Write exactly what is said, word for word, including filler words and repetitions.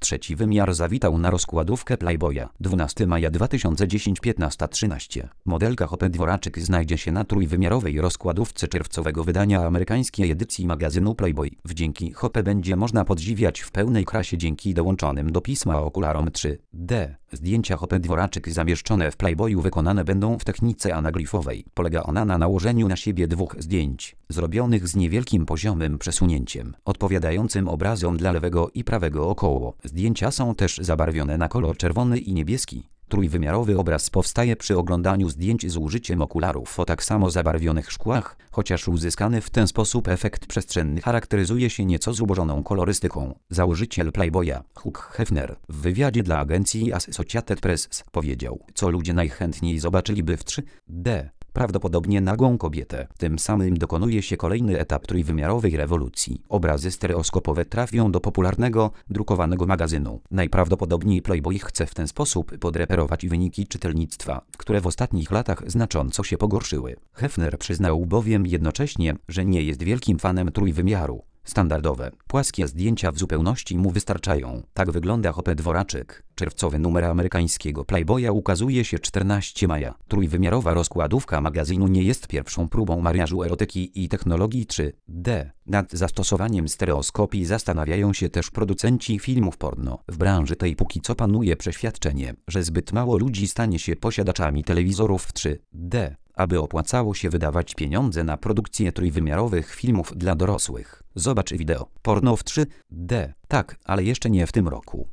Trzeci wymiar zawitał na rozkładówkę Playboya. dwunastego maja dwa tysiące dziesiątego piętnasta trzynaście. Modelka Hope Dworaczyk znajdzie się na trójwymiarowej rozkładówce czerwcowego wydania amerykańskiej edycji magazynu Playboy. Wdzięki Hope będzie można podziwiać w pełnej krasie dzięki dołączonym do pisma okularom trzy D. Zdjęcia Hope Dworaczyk zamieszczone w Playboyu wykonane będą w technice anaglifowej. Polega ona na nałożeniu na siebie dwóch zdjęć, zrobionych z niewielkim poziomym przesunięciem, odpowiadającym obrazom dla lewego i prawego około. Zdjęcia są też zabarwione na kolor czerwony i niebieski. Trójwymiarowy obraz powstaje przy oglądaniu zdjęć z użyciem okularów o tak samo zabarwionych szkłach, chociaż uzyskany w ten sposób efekt przestrzenny charakteryzuje się nieco zubożoną kolorystyką. Założyciel Playboya, Hugh Hefner, w wywiadzie dla agencji Associated Press powiedział, co ludzie najchętniej zobaczyliby w trzy D. Prawdopodobnie nagą kobietę. Tym samym dokonuje się kolejny etap trójwymiarowej rewolucji. Obrazy stereoskopowe trafią do popularnego, drukowanego magazynu. Najprawdopodobniej Playboy chce w ten sposób podreperować wyniki czytelnictwa, które w ostatnich latach znacząco się pogorszyły. Hefner przyznał bowiem jednocześnie, że nie jest wielkim fanem trójwymiaru. Standardowe, płaskie zdjęcia w zupełności mu wystarczają. Tak wygląda Hope Dworaczyk. Czerwcowy numer amerykańskiego Playboya ukazuje się czternastego maja. Trójwymiarowa rozkładówka magazynu nie jest pierwszą próbą mariażu erotyki i technologii trzy D. Nad zastosowaniem stereoskopii zastanawiają się też producenci filmów porno. W branży tej póki co panuje przeświadczenie, że zbyt mało ludzi stanie się posiadaczami telewizorów w trzy D, aby opłacało się wydawać pieniądze na produkcję trójwymiarowych filmów dla dorosłych. Zobacz wideo. Porno w trzy D. Tak, ale jeszcze nie w tym roku.